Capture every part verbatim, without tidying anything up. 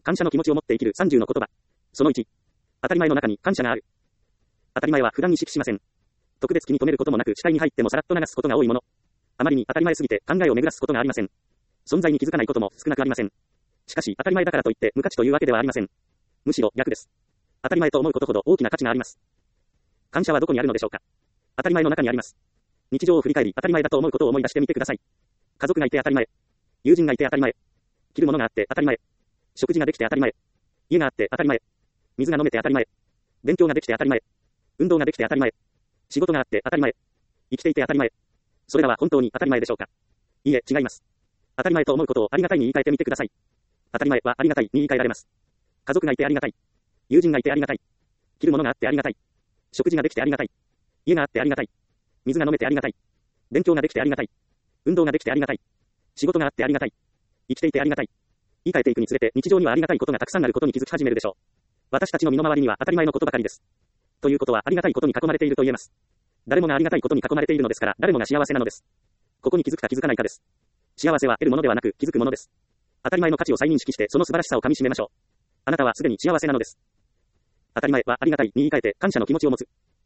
感謝の気持ちを持って生きるさんじゅうの言葉。そのいち。当たり前の中に感謝がある。当たり前は普段意識しません。特別気に留めることもなく視界に入ってもさらっと流すことが多いもの。あまりに当たり前すぎて考えを巡らすことがありません。存在に気づかないことも少なくありません。しかし当たり前だからといって無価値というわけではありません。むしろ逆です。当たり前と思うことほど大きな価値があります。感謝はどこにあるのでしょうか。当たり前の中にあります。日常を振り返り当たり前だと思うことを思い出してみてください。家族がいて当たり前。友人がいて当たり前。着るものがあって当たり前。食事ができて当たり前。家があって当たり前。水が飲めて当たり前。勉強ができて当たり前。運動ができて当たり前。仕事があって当たり前。生きていて当たり前。それらは本当に当たり前でしょうか。いいえ、違います。当たり前と思うことをありがたいに言い換えてみてください。当たり前はありがたいに言い換えられます。家族がいてありがたい。友人がいてありがたい。着るものがあってありがたい。食事ができてありがたい。家があってありがたい。水が飲めてありがたい。勉強ができてありがたい。運動ができてありがたい。仕事があってありがたい。生きていてありがたい。言い換えていくにつれて日常にはありがたいことがたくさんあることに気づき始めるでしょう。私たちの身の回りには当たり前のことばかりです。ということはありがたいことに囲まれていると言えます。誰もがありがたいことに囲まれているのですから誰もが幸せなのです。ここに気づくか気づかないかです。幸せは得るものではなく気づくものです。当たり前の価値を再認識してその素晴らしさをかみしめましょう。あなたはすでに幸せなのです。当たり前はありがたいに言い換えて感謝の気持ちを持つ。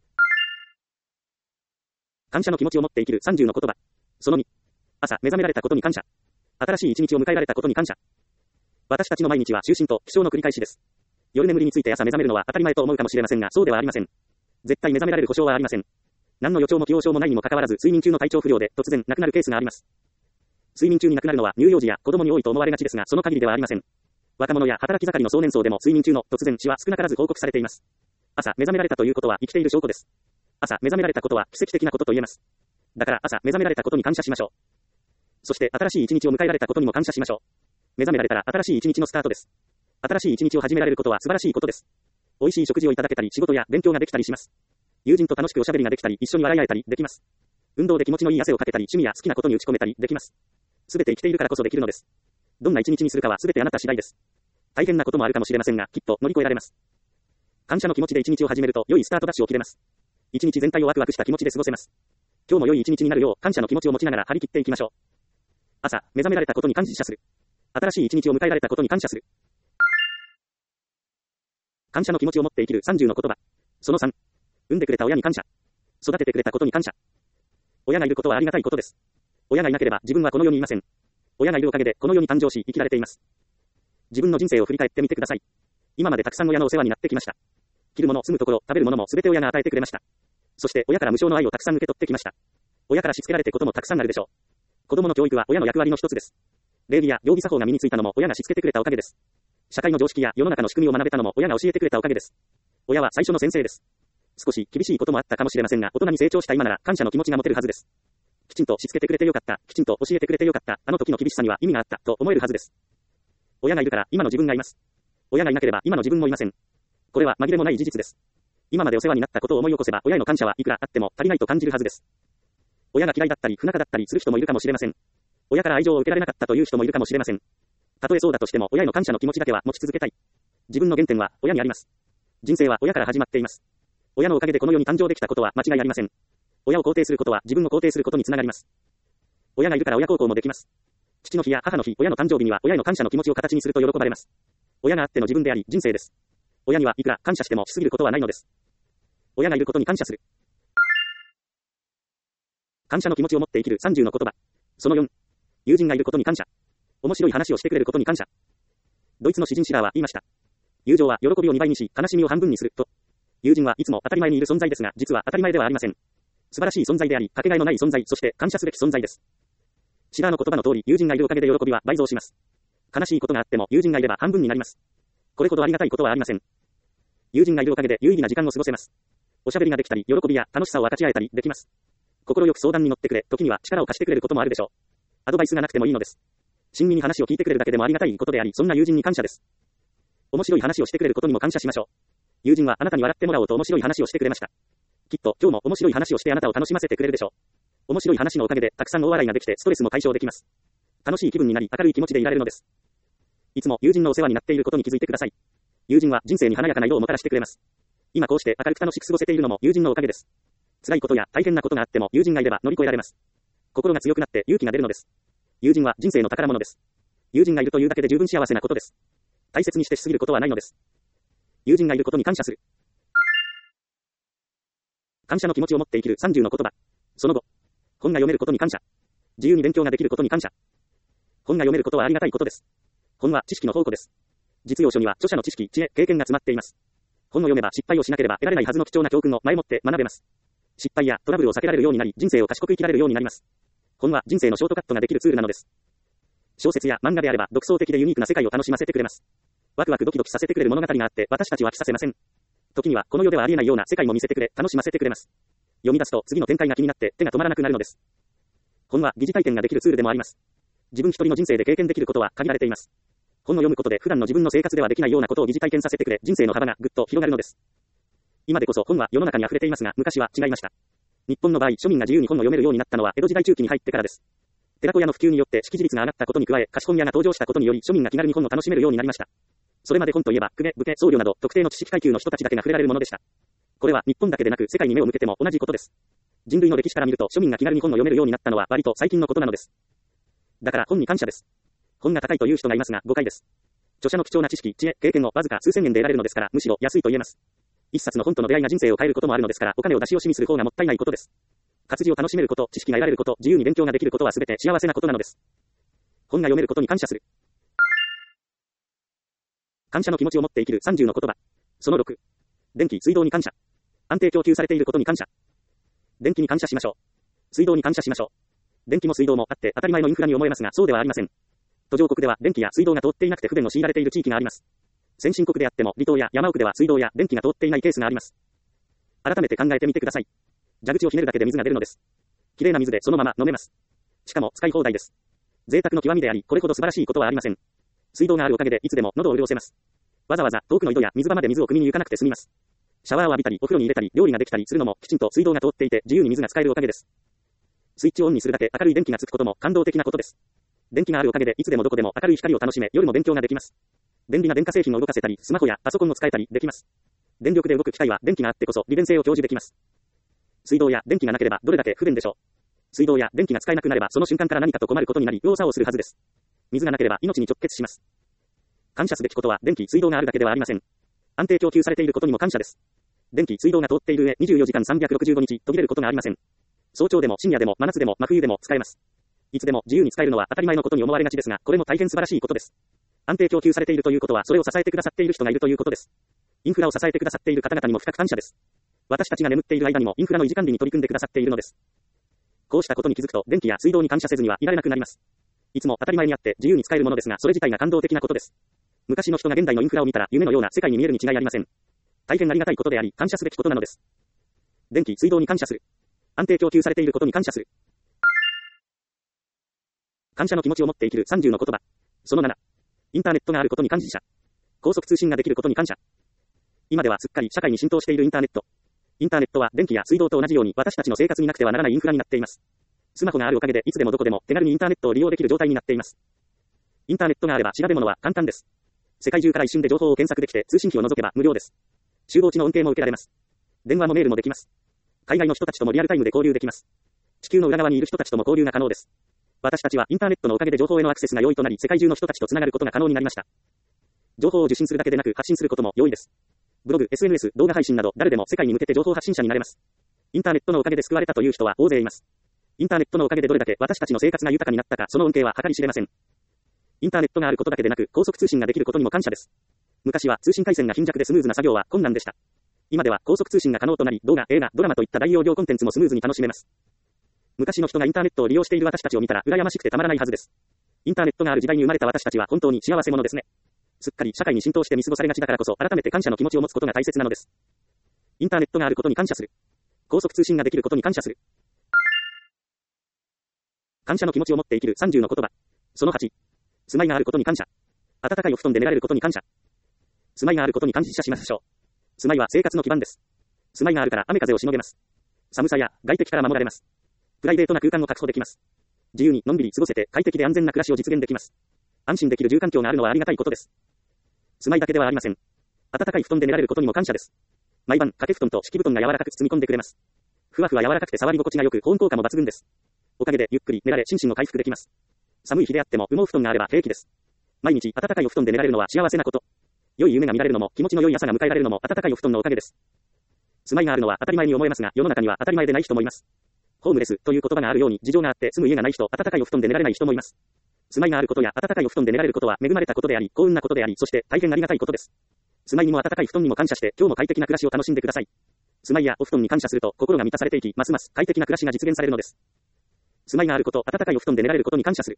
感謝の気持ちを持って生きるさんじゅうの言葉。そのに。朝目覚められたことに感謝。新しい一日を迎えられたことに感謝。私たちの毎日は就寝と起床の繰り返しです。夜眠りについて朝目覚めるのは当たり前と思うかもしれませんがそうではありません。絶対目覚められる保証はありません。何の予兆も起用症もないにもかかわらず睡眠中の体調不良で突然亡くなるケースがあります。睡眠中に亡くなるのは乳幼児や子供に多いと思われがちですがその限りではありません。若者や働き盛りの少年層でも睡眠中の突然死は少なからず報告されています。朝目覚められたということは生きている証拠です。朝目覚められたことは奇跡的なことと言えます。だから朝目覚められたことに感謝しましょう。そして新しい一日を迎えられたことにも感謝しましょう。目覚められたら新しい一日のスタートです。新しい一日を始められることは素晴らしいことです。美味しい食事をいただけたり仕事や勉強ができたりします。友人と楽しくおしゃべりができたり一緒に笑い合えたりできます。運動で気持ちのいい汗をかけたり趣味や好きなことに打ち込めたりできます。すべて生きているからこそできるのです。どんな一日にするかはすべてあなた次第です。大変なこともあるかもしれませんがきっと乗り越えられます。感謝の気持ちで一日を始めると良いスタートダッシュを切れます。一日全体をワクワクした気持ちで過ごせます。今日も良い一日になるよう感謝の気持ちを持ちながら張り切っていきましょう。朝目覚められたことに感謝する。新しい一日を迎えられたことに感謝する。感謝の気持ちを持って生きるさんじゅうの言葉。そのさん。産んでくれた親に感謝。育ててくれたことに感謝。親がいることはありがたいことです。親がいなければ自分はこの世にいません。親がいるおかげでこの世に誕生し生きられています。自分の人生を振り返ってみてください。今までたくさん親のお世話になってきました。着るもの、住むところ、食べるものもすべて親が与えてくれました。そして親から無償の愛をたくさん受け取ってきました。親からしつけられてこともたくさんあるでしょう。子供の教育は親の役割の一つです。礼儀や行儀作法が身についたのも親がしつけてくれたおかげです。社会の常識や世の中の仕組みを学べたのも親が教えてくれたおかげです。親は最初の先生です。少し厳しいこともあったかもしれませんが、大人に成長した今なら感謝の気持ちが持てるはずです。きちんとしつけてくれてよかった、きちんと教えてくれてよかった、あの時の厳しさには意味があったと思えるはずです。親がいるから今の自分がいます。親がいなければ今の自分もいません。これは紛れもない事実です。今までお世話になったことを思い起こせば親への感謝はいくらあっても足りないと感じるはずです。親が嫌いだったり不仲だったりする人もいるかもしれません。親から愛情を受けられなかったという人もいるかもしれません。たとえそうだとしても親への感謝の気持ちだけは持ち続けたい。自分の原点は親にあります。人生は親から始まっています。親のおかげでこの世に誕生できたことは間違いありません。親を肯定することは自分を肯定することにつながります。親がいるから親孝行もできます。父の日や母の日、親の誕生日には親への感謝の気持ちを形にすると喜ばれます。親があっての自分であり人生です。親にはいくら感謝してもしすぎることはないのです。親がいることに感謝する。感謝の気持ちを持って生きるさんじゅうの言葉。そのよん。友人がいることに感謝。面白い話をしてくれることに感謝。ドイツの詩人シラーは言いました。友情は喜びをにばいにし、悲しみを半分にすると。友人はいつも当たり前にいる存在ですが、実は当たり前ではありません。素晴らしい存在であり、かけがえのない存在、そして感謝すべき存在です。シラーの言葉の通り、友人がいるおかげで喜びは倍増します。悲しいことがあっても友人がいれば半分になります。これほどありがたいことはありません。友人がいるおかげで有意義な時間を過ごせます。おしゃべりができたり、喜びや楽しさを分かち合えたりできます。心よく相談に乗ってくれ、時には力を貸してくれることもあるでしょう。アドバイスがなくてもいいのです。親身に話を聞いてくれるだけでもありがたいことであり、そんな友人に感謝です。面白い話をしてくれることにも感謝しましょう。友人はあなたに笑ってもらおうと面白い話をしてくれました。きっと今日も面白い話をしてあなたを楽しませてくれるでしょう。面白い話のおかげでたくさん大笑いができてストレスも解消できます。楽しい気分になり明るい気持ちでいられるのです。いつも友人のお世話になっていることに気づいてください。友人は人生に華やかな色をもたらしてくれます。今こうして明るく楽しく過ごせているのも友人のおかげです。辛いことや大変なことがあっても友人がいれば乗り越えられます。心が強くなって勇気が出るのです。友人は人生の宝物です。友人がいるというだけで十分幸せなことです。 大切にしてしすぎることはないのです。友人がいることに感謝する。感謝の気持ちを持って生きるさんじゅうの言葉。その後、本が読めることに感謝。自由に勉強ができることに感謝。本が読めることはありがたいことです。本は知識の宝庫です。実用書には著者の知識、知恵、経験が詰まっています。本を読めば失敗をしなければ得られないはずの貴重な教訓を前もって学べます。失敗やトラブルを避けられるようになり、人生を賢く生きられるようになります。本は人生のショートカットができるツールなのです。小説や漫画であれば独創的でユニークな世界を楽しませてくれます。ワクワクドキドキさせてくれる物語があって私たちは飽きさせません。時にはこの世ではありえないような世界も見せてくれ、楽しませてくれます。読み出すと次の展開が気になって手が止まらなくなるのです。本は疑似体験ができるツールでもあります。自分一人の人生で経験できることは限られています。本を読むことで普段の自分の生活ではできないようなことを疑似体験させてくれ、人生の幅がぐっと広がるのです。今でこそ本は世の中に溢れていますが、昔は違いました。日本の場合、庶民が自由に本を読めるようになったのは江戸時代中期に入ってからです。寺子屋の普及によって識字率が上がったことに加え、貸本屋が登場したことにより庶民が気軽に本を楽しめるようになりました。それまで本といえば、公家、武家、僧侶など特定の知識階級の人たちだけが触れられるものでした。これは日本だけでなく世界に目を向けても同じことです。人類の歴史から見ると庶民が気軽に本を読めるようになったのは割と最近のことなのです。だから本に感謝です。本が高いという人がいますが誤解です。著者の貴重な知識、知恵、経験をわずか数千円で得られるのですから、むしろ安いと言えます。一冊の本との出会いが人生を変えることもあるのですから、お金を出し惜しみする方がもったいないことです。活字を楽しめること、知識が得られること、自由に勉強ができることはすべて幸せなことなのです。本が読めることに感謝する。感謝の気持ちを持って生きるさんじゅうの言葉。そのろく。電気、水道に感謝。安定供給されていることに感謝。電気に感謝しましょう。水道に感謝しましょう。電気も水道もあって当たり前のインフラに思えますが、そうではありません。途上国では電気や水道が通っていなくて不便を強いられている地域があります。先進国であっても離島や山奥では水道や電気が通っていないケースがあります。改めて考えてみてください。蛇口をひねるだけで水が出るのです。きれいな水でそのまま飲めます。しかも使い放題です。贅沢の極みであり、これほど素晴らしいことはありません。水道があるおかげでいつでも喉を潤せます。わざわざ遠くの井戸や水場まで水を汲みに行かなくて済みます。シャワーを浴びたり、お風呂に入れたり、料理ができたりするのもきちんと水道が通っていて自由に水が使えるおかげです。スイッチをオンにするだけ明るい電気がつくことも感動的なことです。電気があるおかげでいつでもどこでも明るい光を楽しめ、夜も勉強ができます。便利な電化製品を動かせたり、スマホやパソコンを使えたりできます。電力で動く機械は電気があってこそ利便性を享受できます。水道や電気がなければどれだけ不便でしょう。水道や電気が使えなくなればその瞬間から何かと困ることになり、右往左往するはずです。水がなければ命に直結します。感謝すべきことは電気、水道があるだけではありません。安定供給されていることにも感謝です。電気、水道が通っている上、にじゅうよじかんさんびゃくろくじゅうごにち途切れることがありません。早朝でも深夜でも真夏でも真冬でも使えます。いつでも自由に使えるのは当たり前のことに思われがちですが、これも大変素晴らしいことです。安定供給されているということは、それを支えてくださっている人がいるということです。インフラを支えてくださっている方々にも深く感謝です。私たちが眠っている間にもインフラの維持管理に取り組んでくださっているのです。こうしたことに気づくと、電気や水道に感謝せずにはいられなくなります。いつも当たり前にあって自由に使えるものですが、それ自体が感動的なことです。昔の人が現代のインフラを見たら、夢のような世界に見えるに違いありません。大変ありがたいことであり、感謝すべきことなのです。電気、水道に感謝する。安定供給されていることに感謝する。感謝の気持ちを持って生きるさんじゅうの言葉。そのなな。インターネットがあることに感謝。高速通信ができることに感謝。今ではすっかり社会に浸透しているインターネット。インターネットは電気や水道と同じように私たちの生活になくてはならないインフラになっています。スマホがあるおかげでいつでもどこでも手軽にインターネットを利用できる状態になっています。インターネットがあれば調べ物は簡単です。世界中から一瞬で情報を検索できて通信費を除けば無料です。集合値の恩恵も受けられます。電話もメールもできます。海外の人たちともリアルタイムで交流できます。地球の裏側にいる人たちとも交流が可能です。私たちはインターネットのおかげで情報へのアクセスが容易となり、世界中の人たちとつながることが可能になりました。情報を受信するだけでなく発信することも容易です。ブログ、エスエヌエス、動画配信など誰でも世界に向けて情報発信者になれます。インターネットのおかげで救われたという人は大勢います。インターネットのおかげでどれだけ私たちの生活が豊かになったか、その恩恵は計り知れません。インターネットがあることだけでなく、高速通信ができることにも感謝です。昔は通信回線が貧弱でスムーズな作業は困難でした。今では高速通信が可能となり、動画、映画、ドラマといった大容量コンテンツもスムーズに楽しめます。昔の人がインターネットを利用している私たちを見たら羨ましくてたまらないはずです。インターネットがある時代に生まれた私たちは本当に幸せ者ですね。すっかり社会に浸透して見過ごされがちだからこそ、改めて感謝の気持ちを持つことが大切なのです。インターネットがあることに感謝する。高速通信ができることに感謝する。感謝の気持ちを持って生きるさんじゅうの言葉。そのはち。住まいがあることに感謝。暖かいお布団で寝られることに感謝。住まいがあることに感謝しましょう。住まいは生活の基盤です。住まいがあるから雨風をしのげます。寒さや外敵から守られます。プライベートな空間を確保できます。自由にのんびり過ごせて快適で安全な暮らしを実現できます。安心できる住環境があるのはありがたいことです。住まいだけではありません。暖かい布団で寝られることにも感謝です。毎晩掛け布団と敷布団が柔らかく包み込んでくれます。ふわふわ柔らかくて触り心地が良く保温効果も抜群です。おかげでゆっくり寝られ心身を回復できます。寒い日であっても羽毛布団があれば平気です。 毎日暖かいお布団で寝られるのは幸せなこと。良い夢が見られるのも、気持ちの良い朝が迎えられるのも暖かいお布団のおかげです。住まいがあるのは当たり前に思えますが、世の中には当たり前でない人もいます。ホームレスという言葉があるように、事情があって住む家がない人、暖かいお布団で寝られない人もいます。住まいがあることや暖かいお布団で寝られることは恵まれたことであり、幸運なことであり、そして大変ありがたいことです。住まいにも暖かい布団にも感謝して、今日も快適な暮らしを楽しんでください。住まいやお布団に感謝すると心が満たされていき、ますます快適な暮らしが実現されるのです。住まいがあること、暖かいお布団で寝られることに感謝する。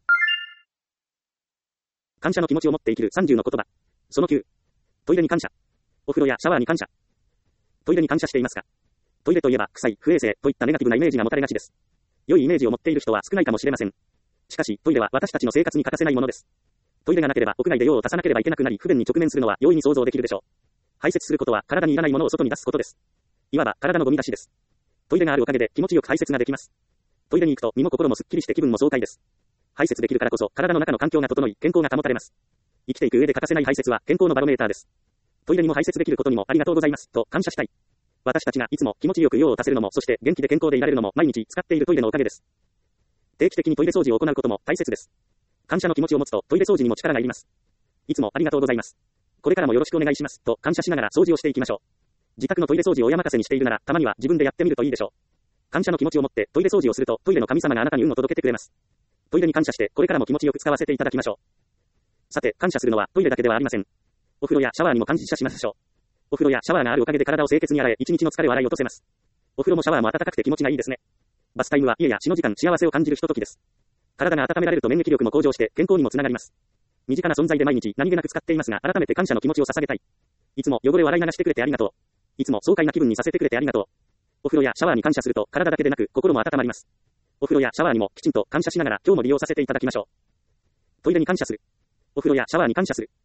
感謝の気持ちを持って生きるさんじゅうの言葉。そのきゅう。トイレに感謝。お風呂やシャワーに感謝。トイレに感謝していますか？トイレといえば臭い、不衛生といったネガティブなイメージが持たれがちです。良いイメージを持っている人は少ないかもしれません。しかし、トイレは私たちの生活に欠かせないものです。トイレがなければ屋外で用を足さなければいけなくなり、不便に直面するのは容易に想像できるでしょう。排泄することは体にいらないものを外に出すことです。いわば体のゴミ出しです。トイレがあるおかげで気持ちよく排泄ができます。トイレに行くと身も心もすっきりして気分も爽快です。排泄できるからこそ体の中の環境が整い、健康が保たれます。生きていく上で欠かせない排泄は健康のバロメーターです。トイレにも排泄できることにもありがとうございますと感謝したい。私たちがいつも気持ちよく用を足せるのも、そして元気で健康でいられるのも毎日使っているトイレのおかげです。定期的にトイレ掃除を行うことも大切です。感謝の気持ちを持つとトイレ掃除にも力がいります。いつもありがとうございます。これからもよろしくお願いしますと感謝しながら掃除をしていきましょう。自宅のトイレ掃除を親任せにしているなら、たまには自分でやってみるといいでしょう。感謝の気持ちを持ってトイレ掃除をすると、トイレの神様があなたに運を届けてくれます。トイレに感謝して、これからも気持ちよく使わせていただきましょう。さて、感謝するのはトイレだけではありません。お風呂やシャワーにも感謝しましょう。お風呂やシャワーがあるおかげで体を清潔に洗え、一日の疲れを洗い落とせます。お風呂もシャワーも暖かくて気持ちがいいですね。バスタイムは家や死の時間、幸せを感じるひとときです。体が温められると免疫力も向上して健康にもつながります。身近な存在で毎日何気なく使っていますが、改めて感謝の気持ちを捧げたい。いつも汚れを洗い流してくれてありがとう。いつも爽快な気分にさせてくれてありがとう。お風呂やシャワーに感謝すると体だけでなく心も温まります。お風呂やシャワーにもきちんと感謝しながら今日も利用させていただきましょう。トイレに感謝する。お風呂やシャワーに感謝する。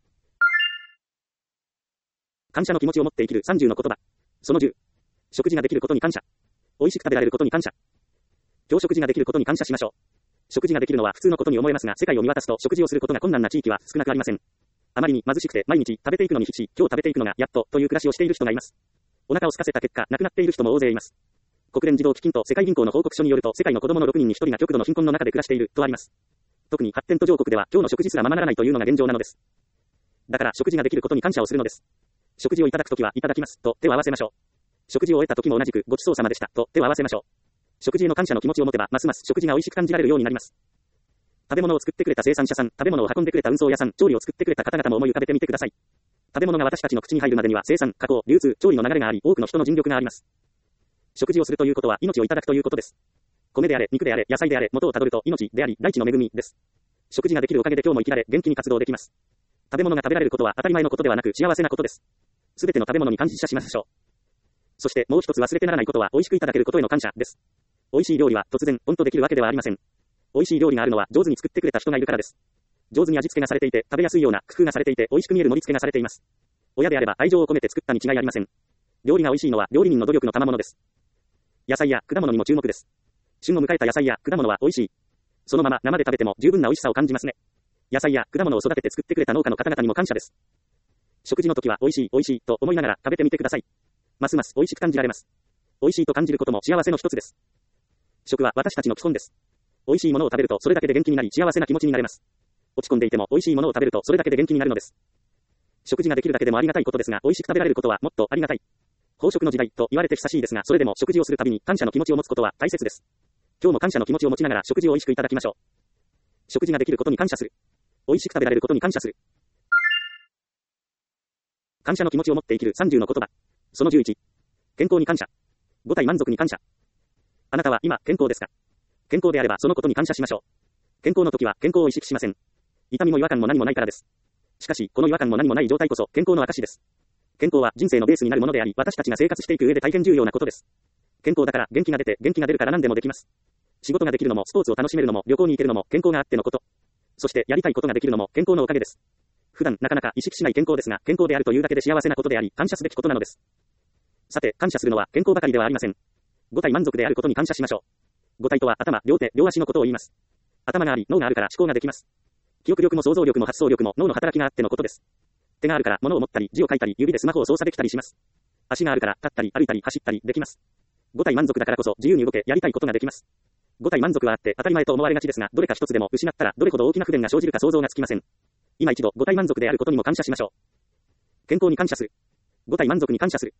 感謝の気持ちを持って生きるさんじゅうの言葉。そのじゅう。食事ができることに感謝。美味しく食べられることに感謝。今日食事ができることに感謝しましょう。食事ができるのは普通のことに思えますが、世界を見渡すと食事をすることが困難な地域は少なくありません。あまりに貧しくて毎日食べていくのに必死、今日食べていくのがやっとという暮らしをしている人がいます。お腹を空かせた結果、亡くなっている人も大勢います。国連児童基金と世界銀行の報告書によると、世界の子供のろくにんにひとりが極度の貧困の中で暮らしているとあります。特に発展途上国では今日の食事すらままならないというのが現状なのです。だから食事ができることに感謝をするのです。食事をいただくときはいただきますと手を合わせましょう。食事を終えた時も同じくごちそうさまでしたと手を合わせましょう。食事への感謝の気持ちを持てばますます食事が美味しく感じられるようになります。食べ物を作ってくれた生産者さん、食べ物を運んでくれた運送屋さん、調理を作ってくれた方々も思い浮かべてみてください。食べ物が私たちの口に入るまでには生産、加工、流通、調理の流れがあり、多くの人の尽力があります。食事をするということは命をいただくということです。米であれ、肉であれ、野菜であれ、元をたどると命であり、大地の恵みです。食事ができるおかげで今日も生きられ、元気に活動できます。食べ物が食べられることは当たり前のことではなく幸せなことです。すべての食べ物に感謝しましょう。そしてもう一つ忘れてならないことは美味しくいただけることへの感謝です。美味しい料理は突然、ポンとできるわけではありません。美味しい料理があるのは上手に作ってくれた人がいるからです。上手に味付けがされていて、食べやすいような工夫がされていて、美味しく見える盛り付けがされています。親であれば愛情を込めて作ったに違いありません。料理が美味しいのは料理人の努力の賜物です。野菜や果物にも注目です。旬を迎えた野菜や果物は美味しい。そのまま生で食べても十分な美味しさを感じますね。野菜や果物を育てて作ってくれた農家の方々にも感謝です。食事の時は美味しい美味しいと思いながら食べてみてください。ますます美味しく感じられます。美味しいと感じることも幸せの一つです。食は私たちの基本です。美味しいものを食べるとそれだけで元気になり幸せな気持ちになれます。落ち込んでいても美味しいものを食べるとそれだけで元気になるのです。食事ができるだけでもありがたいことですが、美味しく食べられることはもっとありがたい。飽食の時代と言われて久しいですが、それでも食事をするたびに感謝の気持ちを持つことは大切です。今日も感謝の気持ちを持ちながら食事を美味しくいただきましょう。食事ができることに感謝する。美味しく食べられることに感謝する。感謝の気持ちを持って生きるさんじゅうの言葉。そのじゅういち。健康に感謝。ご体満足に感謝。あなたは今健康ですか？健康であればそのことに感謝しましょう。健康の時は健康を意識しません。痛みも違和感も何もないからです。しかし、この違和感も何もない状態こそ健康の証です。健康は人生のベースになるものであり、私たちが生活していく上で大変重要なことです。健康だから元気が出て、元気が出るから何でもできます。仕事ができるのも、スポーツを楽しめるのも、旅行に行けるのも、健康があってのこと。そしてやりたいことができるのも健康のおかげです。普段なかなか意識しない健康ですが、健康であるというだけで幸せなことであり、感謝すべきことなのです。さて、感謝するのは健康ばかりではありません。五体満足であることに感謝しましょう。五体とは頭、両手、両足のことを言います。頭があり、脳があるから思考ができます。記憶力も想像力も発想力も脳の働きがあってのことです。手があるから物を持ったり、字を書いたり、指でスマホを操作できたりします。足があるから立ったり、歩いたり、走ったりできます。五体満足だからこそ自由に動け、やりたいことができます。五体満足はあって当たり前と思われがちですが、どれか一つでも失ったらどれほど大きな不便が生じるか想像がつきません。 今一度ご体満足であることにも感謝しましょう。健康に感謝する。ご体満足に感謝する。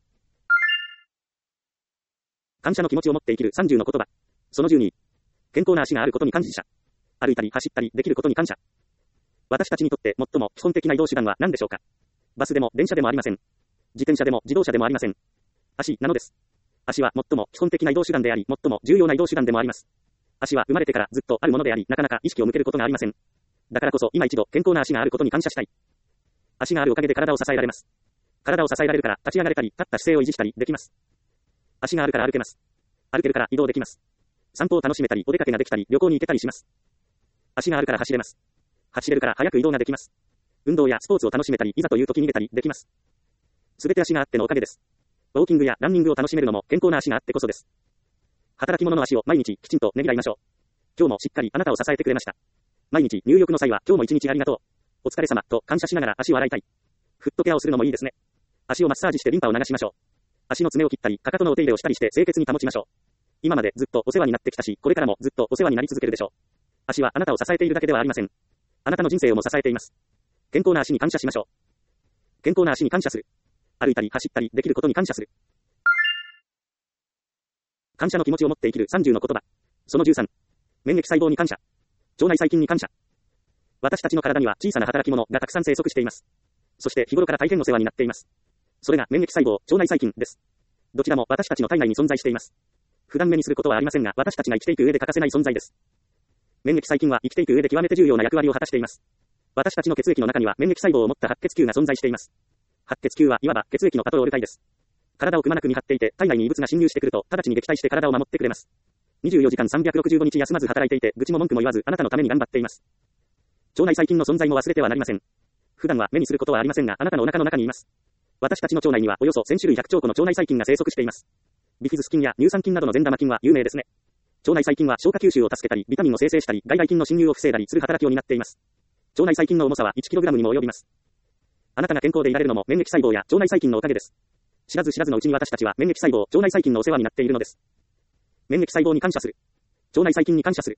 感謝の気持ちを持って生きるさんじゅうの言葉。そのじゅうに。健康な足があることに感謝。歩いたり走ったりできることに感謝。私たちにとって最も基本的な移動手段は何でしょうか。バスでも電車でもありません。自転車でも自動車でもありません。足なのです。足は最も基本的な移動手段であり、最も重要な移動手段でもあります。足は生まれてからずっとあるものであり、なかなか意識を向けることがありません。だからこそ今一度健康な足があることに感謝したい。足があるおかげで体を支えられます。体を支えられるから立ち上がれたり、立った姿勢を維持したりできます。足があるから歩けます。歩けるから移動できます。散歩を楽しめたり、お出かけができたり、旅行に行けたりします。足があるから走れます。走れるから早く移動ができます。運動やスポーツを楽しめたり、いざという時逃げたりできます。すべて足があってのおかげです。ウォーキングやランニングを楽しめるのも健康な足があってこそです。働き者の足を毎日きちんとねぎらいましょう。今日もしっかりあなたを支えてくれました。毎日入浴の際は今日も一日ありがとう。お疲れ様と感謝しながら足を洗いたい。フットケアをするのもいいですね。足をマッサージしてリンパを流しましょう。足の爪を切ったり、かかとのお手入れをしたりして清潔に保ちましょう。今までずっとお世話になってきたし、これからもずっとお世話になり続けるでしょう。足はあなたを支えているだけではありません。あなたの人生をも支えています。健康な足に感謝しましょう。健康な足に感謝する。歩いたり走ったりできることに感謝する。感謝の気持ちを持って生きるさんじゅうの言葉。そのじゅうさん。免疫細胞に感謝。腸内細菌に感謝。私たちの体には小さな働き者がたくさん生息しています。そして日頃から大変お世話になっています。それが免疫細胞、腸内細菌です。どちらも私たちの体内に存在しています。普段目にすることはありませんが、私たちが生きていく上で欠かせない存在です。免疫細菌は生きていく上で極めて重要な役割を果たしています。私たちの血液の中には免疫細胞を持った白血球が存在しています。白血球はいわば血液のパトロール隊です。体をくまなく見張っていて、体内に異物が侵入してくると、直ちに撃退して体を守ってくれます。にじゅうよじかんさんびゃくろくじゅうごにち休まず働いていて、愚痴も文句も言わず、あなたのために頑張っています。腸内細菌の存在も忘れてはなりません。普段は目にすることはありませんが、あなたのお腹の中にいます。私たちの腸内にはおよそせん種類ひゃくちょう個の腸内細菌が生息しています。ビフィズス菌や乳酸菌などの善玉菌は有名ですね。腸内細菌は消化吸収を助けたり、ビタミンを生成したり、外来菌の侵入を防いだりする働きを担っています。腸内細菌の重さは いちキログラム にも及びます。あなたが健康でいられるのも免疫細胞や腸内細菌のおかげです。知らず知らずのうちに私たちは免疫細胞、腸内細菌のお世話になっているのです。免疫細胞に感謝する。腸内細菌に感謝する。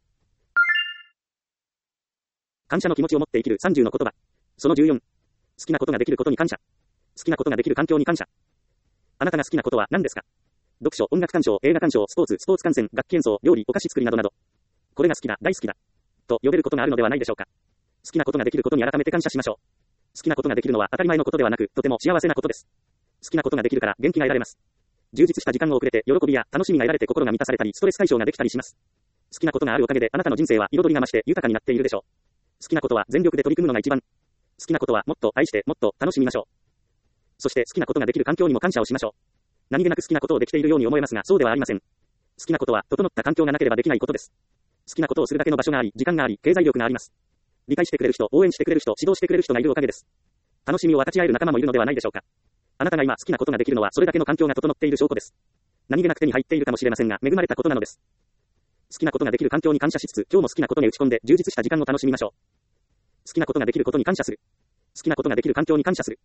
感謝の気持ちを持って生きるさんじゅうの言葉。そのじゅうよん。好きなことができることに感謝。好きなことができる環境に感謝。あなたが好きなことは何ですか？読書、音楽鑑賞、映画鑑賞、スポーツ、スポーツ観戦、楽器演奏、料理、お菓子作りなどなど。これが好きだ、大好きだ。と呼べることがあるのではないでしょうか。好きなことができることに改めて感謝しましょう。好きなことができるのは当たり前のことではなく、とても幸せなことです。好きなことができるから元気が得られます。充実した時間を送れて、喜びや楽しみが得られて心が満たされたり、ストレス解消ができたりします。好きなことがあるおかげで、あなたの人生は彩りが増して豊かになっているでしょう。好きなことは全力で取り組むのが一番。好きなことはもっと愛して、もっと楽しみましょう。そして好きなことができる環境にも感謝をしましょう。何気なく好きなことをできているように思えますが、そうではありません。好きなことは整った環境がなければできないことです。好きなことをするだけの場所があり、時間があり、経済力があります。理解してくれる人、応援してくれる人、指導してくれる人がいるおかげです。楽しみを分かち合える仲間もいるのではないでしょうか。あなたが今好きなことができるのはそれだけの環境が整っている証拠です。何気なく手に入っているかもしれませんが、恵まれたことなのです。好きなことができる環境に感謝しつつ、今日も好きなことに打ち込んで充実した時間を楽しみましょう。好きなことができることに感謝する。好きなことができる環境に感謝する。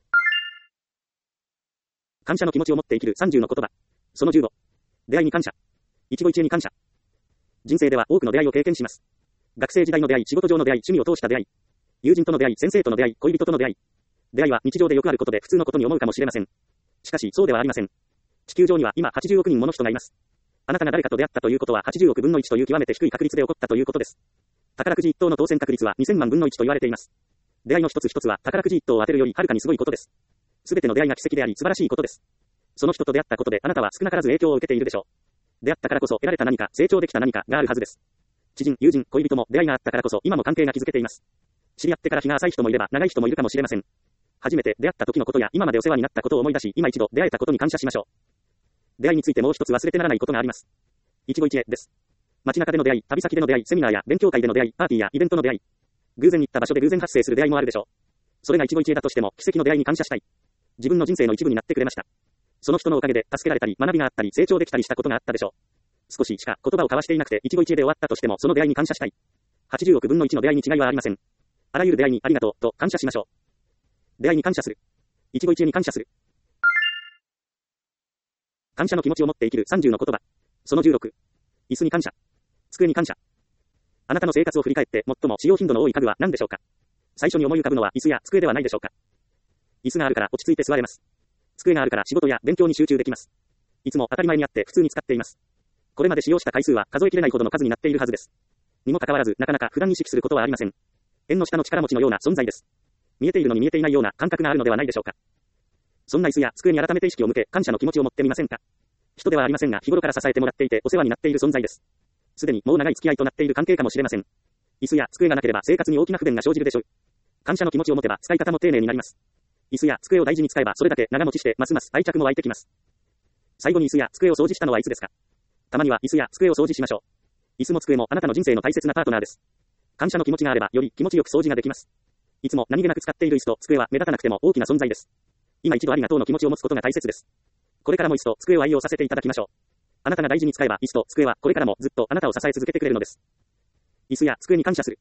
感謝の気持ちを持って生きるさんじゅうの言葉。そのじゅうご。出会いに感謝。一期一会に感謝。人生では多くの出会いを経験します。学生時代の出会い、仕事上の出会い、趣味を通した出会い。友人との出会い、先生との出会い、恋人との出会い。出会いは日常でよくあることで普通のことに思うかもしれません。しかし、そうではありません。地球上には今はちじゅうおくにんもの人がいます。あなたが誰かと出会ったということははちじゅうおくぶんのいちという極めて低い確率で起こったということです。宝くじ一等の当選確率はにせんまんぶんのいちと言われています。出会いの一つ一つは宝くじ一等を当てるよりはるかにすごいことです。すべての出会いが奇跡であり素晴らしいことです。その人と出会ったことであなたは少なからず影響を受けているでしょう。出会ったからこそ得られた何か、成長できた何かがあるはずです。知人、友人、恋人も出会いがあったからこそ今も関係が築けています。知り合ってから日が浅い人もいれば長い人もいるかもしれません。初めて出会った時のことや今までお世話になったことを思い出し、今一度出会えたことに感謝しましょう。出会いについてもう一つ忘れてならないことがあります。一期一会です。街中での出会い、旅先での出会い、セミナーや勉強会での出会い、パーティーやイベントの出会い。偶然に行った場所で偶然発生する出会いもあるでしょう。それが一期一会だとしても奇跡の出会いに感謝したい。自分の人生の一部になってくれました。その人のおかげで助けられたり、学びがあったり、成長できたりしたことがあったでしょう。少ししか言葉を交わしていなくて一期一会で終わったとしてもその出会いに感謝したい。はちじゅうおくぶんのいちの出会いに違いはありません。あらゆる出会いにありがとうと感謝しましょう。出会いに感謝する。一期一会に感謝する。感謝の気持ちを持って生きるさんじゅうの言葉。そのじゅうろく。椅子に感謝。机に感謝。あなたの生活を振り返って最も使用頻度の多い家具は何でしょうか。 最初に思い浮かぶのは椅子や机ではないでしょうか。椅子があるから落ち着いて座れます。机があるから仕事や勉強に集中できます。いつも当たり前にあって普通に使っています。これまで使用した回数は数えきれないほどの数になっているはずです。にもかかわらずなかなか普段意識することはありません。縁の下の力持ちのような存在です。見えているのに見えていないような感覚があるのではないでしょうか。そんな椅子や机に改めて意識を向け感謝の気持ちを持ってみませんか。人ではありませんが日頃から支えてもらっていてお世話になっている存在です。すでにもう長い付き合いとなっている関係かもしれません。椅子や机がなければ生活に大きな不便が生じるでしょう。感謝の気持ちを持てば使い方も丁寧になります。椅子や机を大事に使えばそれだけ長持ちしてますます愛着も湧いてきます。最後に椅子や机を掃除したのはいつですか。たまには椅子や机を掃除しましょう。椅子も机もあなたの人生の大切なパートナーです。感謝の気持ちがあればより気持ちよく掃除ができます。いつも何気なく使っている椅子と机は目立たなくても大きな存在です。今一度ありがとうの気持ちを持つことが大切です。これからも椅子と机を愛用させていただきましょう。あなたが大事に使えば椅子と机はこれからもずっとあなたを支え続けてくれるのです。椅子や机に感謝する。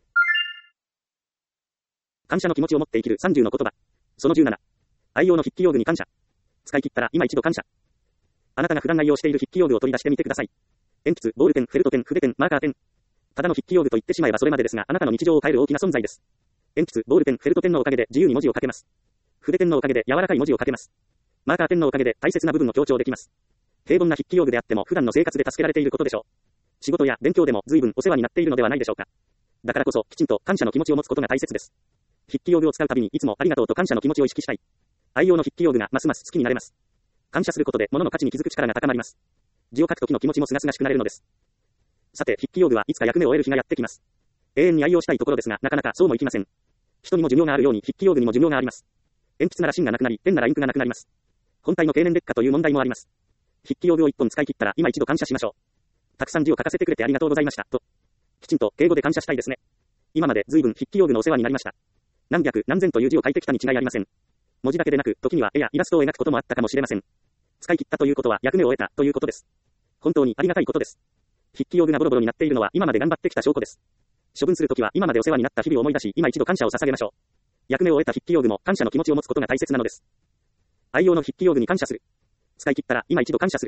感謝の気持ちを持って生きるさんじゅうの言葉。そのじゅうなな。愛用の筆記用具に感謝。使い切ったら今一度感謝。あなたが普段愛用している筆記用具を取り出してみてください。鉛筆、ボールペン、フェルトペン、筆ペン、マーカーペン。ただの筆記用具と言ってしまえばそれまでですが、あなたの日常を変える大きな存在です。鉛筆、ボールペン、フェルトペンのおかげで自由に文字を書けます。筆ペンのおかげで柔らかい文字を書けます。マーカーペンのおかげで大切な部分を強調できます。平凡な筆記用具であっても普段の生活で助けられていることでしょう。仕事や勉強でも随分お世話になっているのではないでしょうか。だからこそきちんと感謝の気持ちを持つことが大切です。筆記用具を使うたびにいつもありがとうと感謝の気持ちを意識したい。愛用の筆記用具がますます好きになれます。感謝することで物の価値に気づく力が高まります。字を書くときの気持ちもすがすがしくなれるのです。さて筆記用具はいつか役目を終える日がやってきます。永遠に愛用したいところですがなかなかそうもいきません。人にも寿命があるように筆記用具にも寿命があります。鉛筆なら芯がなくなりペンならインクがなくなります。本体の経年劣化という問題もあります。筆記用具を一本使い切ったら今一度感謝しましょう。たくさん字を書かせてくれてありがとうございましたときちんと敬語で感謝したいですね。今まで随分筆記用具のお世話になりました。何百何千という字を書いてきたに違いありません。文字だけでなく時には絵やイラストを描くこともあったかもしれません。使い切ったということは役目を終えたということです。本当にありがたいことです。筆記用具がボロボロになっているのは今まで頑張ってきた証拠です。処分するときは今までお世話になった日々を思い出し今一度感謝を捧げましょう。役目を終えた筆記用具も感謝の気持ちを持つことが大切なのです。愛用の筆記用具に感謝する。使い切ったら今一度感謝する。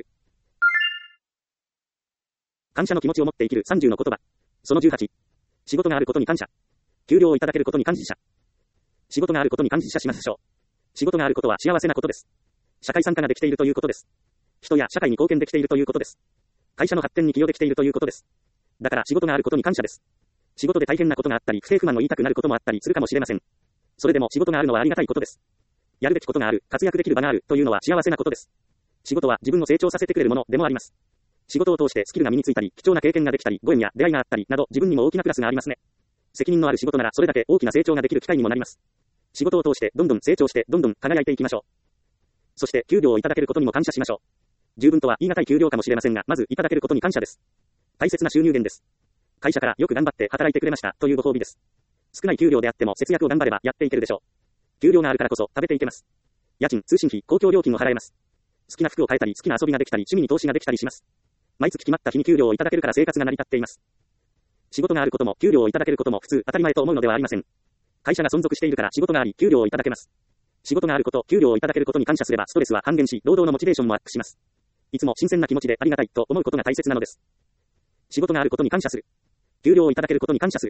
感謝の気持ちを持って生きるさんじゅうの言葉。そのじゅうはち。仕事があることに感謝。給料をいただけることに感謝。仕事があることに感謝しましょう。仕事があることは幸せなことです。社会参加ができているということです。人や社会に貢献できているということです。会社の発展に寄与できているということです。だから仕事があることに感謝です。仕事で大変なことがあったり不平不満を言いたくなることもあったりするかもしれません。それでも仕事があるのはありがたいことです。やるべきことがある、活躍できる場があるというのは幸せなことです。仕事は自分を成長させてくれるものでもあります。仕事を通してスキルが身についたり、貴重な経験ができたり、ご縁や出会いがあったりなど自分にも大きなプラスがありますね。責任のある仕事ならそれだけ大きな成長ができる機会にもなります。仕事を通してどんどん成長してどんどん輝いていきましょう。そして給料をいただけることにも感謝しましょう。十分とは言い難い給料かもしれませんが、まずいただけることに感謝です。大切な収入源です。会社からよく頑張って働いてくれましたというご褒美です。少ない給料であっても節約を頑張ればやっていけるでしょう。給料があるからこそ食べていけます。家賃、通信費、公共料金を払えます。好きな服を買えたり、好きな遊びができたり、趣味に投資ができたりします。毎月決まった日に給料をいただけるから生活が成り立っています。仕事があることも給料をいただけることも普通当たり前と思うのではありません。会社が存続しているから仕事があり給料をいただけます。仕事があること、給料をいただけることに感謝すればストレスは半減し、労働のモチベーションもアップします。いつも新鮮な気持ちでありがたいと思うことが大切なのです。仕事があることに感謝する。給料をいただけることに感謝する。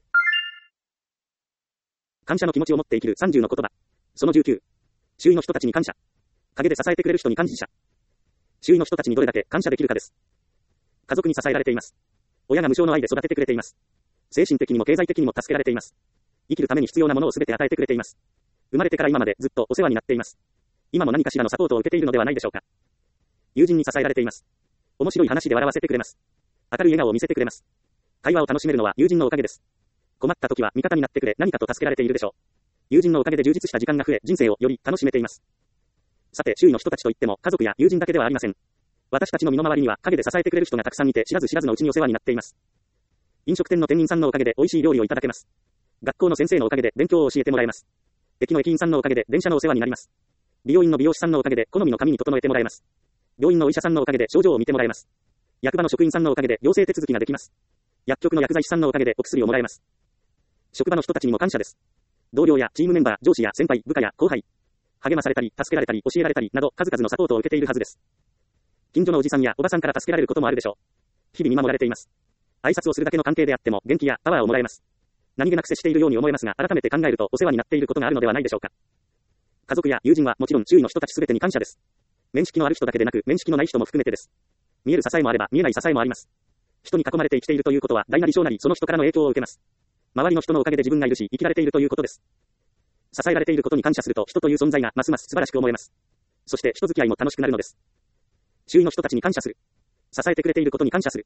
感謝の気持ちを持って生きるさんじゅうの言葉。そのじゅうきゅう。周囲の人たちに感謝。陰で支えてくれる人に感謝。周囲の人たちにどれだけ感謝できるかです。家族に支えられています。親が無償の愛で育ててくれています。精神的にも経済的にも助けられています。生きるために必要なものをすべて与えてくれています。生まれてから今までずっとお世話になっています。今も何かしらのサポートを受けているのではないでしょうか。友人に支えられています。面白い話で笑わせてくれます。明るい笑顔を見せてくれます。会話を楽しめるのは友人のおかげです。困った時は味方になってくれ何かと助けられているでしょう。友人のおかげで充実した時間が増え人生をより楽しめています。さて周囲の人たちといっても家族や友人だけではありません。私たちの身の回りには陰で支えてくれる人がたくさんいて知らず知らずのうちにお世話になっています。飲食店の店員さんのおかげで美味しい料理をいただけます。学校の先生のおかげで勉強を教えてもらえます。駅の駅員さんのおかげで電車のお世話になります。美容院の美容師さんのおかげで好みの髪に整えてもらえます。病院のお医者さんのおかげで症状を見てもらえます。役場の職員さんのおかげで行政手続きができます。薬局の薬剤師さんのおかげでお薬をもらえます。職場の人たちにも感謝です。同僚やチームメンバー、上司や先輩、部下や後輩。励まされたり、助けられたり、教えられたりなど数々のサポートを受けているはずです。近所のおじさんやおばさんから助けられることもあるでしょう。日々見守られています。挨拶をするだけの関係であっても元気やパワーをもらえます。 何気なく接しているように思えますが、改めて考えるとお世話になっていることがあるのではないでしょうか。家族や友人はもちろん周囲の人たちすべてに感謝です。面識のある人だけでなく、面識のない人も含めてです。見える支えもあれば、見えない支えもあります。人に囲まれて生きているということは、大なり小なりその人からの影響を受けます。周りの人のおかげで自分がいるし、生きられているということです。支えられていることに感謝すると、人という存在がますます素晴らしく思えます。そして人付き合いも楽しくなるのです。周囲の人たちに感謝する。支えてくれていることに感謝する。